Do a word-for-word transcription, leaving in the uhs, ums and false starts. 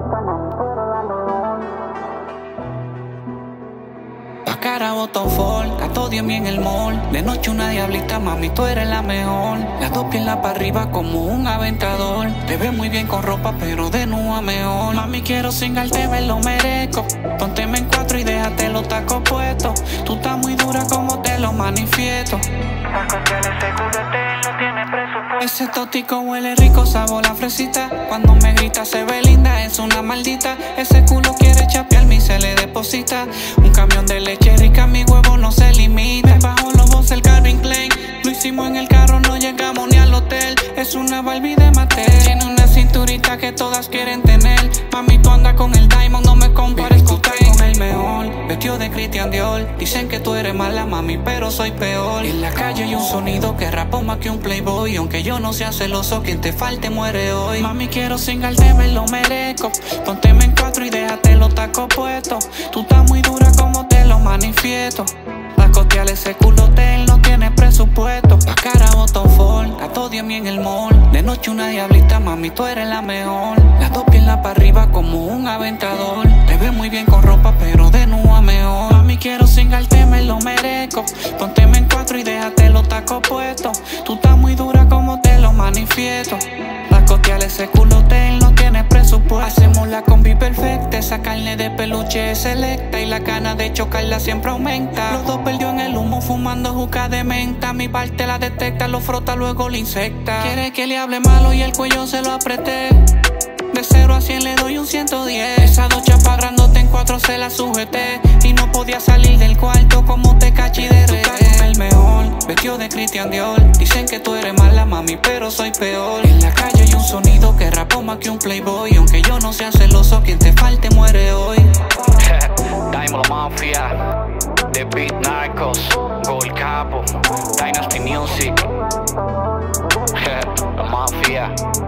Pa' cara botón fall, gato diez en el mall. De noche una diablita, mami, tú eres la mejor. Las dos piernas para arriba como un aventador. Te ves muy bien con ropa, pero de nueva mejor. Mami, quiero cingarte, me lo merezco. Pónteme en cuatro y déjate los tacos puestos. Tú estás muy dura como te lo manifiesto. Ese tótico huele rico, sabor a fresita. Cuando me grita se ve linda, es una maldita. Ese culo quiere chapearme y se le deposita. Un camión de leche rica, mi huevo no se limita. Bajo los voces el Calvin Klein. Lo hicimos en el carro, no llegamos ni al hotel. Es una Barbie de Mattel. Tiene una cinturita que todas quieren tener. Mami, tú andas con el Diamond, no me compares, tú estás con el mejor. Vestido de Christian Dior. Dicen que tú eres mala, mami, pero soy peor. En la calle hay un sonido que rapo más que un playboy. Aunque yo no sea celoso, quien te falte muere hoy. Mami, quiero cingarte, me lo merezco. Pónteme en cuatro y déjate los tacos puestos. Tú estás muy dura como te lo manifiesto. Pa' costear ese culote, él no tiene presupuesto. Pa' cara botón fall, gato diez en el mall. De noche una diablita, mami, tú eres la mejor. Las dos piernas para arriba como un aventador. Te ves muy bien con ropa, pero de nueva mejor. Mami, quiero cingarte, me lo merezco. Pónteme en cuatro y déjate los tacos puestos. Tú estás muy dura como te lo manifiesto. Pa' costear ese culote, él no tiene presupuesto. Hacemos la combi perfecta, esa carne de peluche es selecta. Y la gana de chocarla siempre aumenta. Los dos perdió en el humo fumando juca de menta. Mi parte la detecta, lo frota, luego lo insecta. Quiere que le hable malo y el cuello se lo apreté. De cero a cien le doy un ciento diez. Esa dos chapas grandote en cuatro se la sujeté. Y no podía salir del cuarto como te cachi de red. Tú estás con el mejor, vestido de Christian Dior. Dicen que tú eres mala, mami, pero soy peor. En la calle hay un sonido que rapo más que un playboy. Aunque yo no sea celoso, quien te falte muere hoy. Diamond Mafia, The Beat Narcos, Gold Capo, Dynasty Music, La Mafia.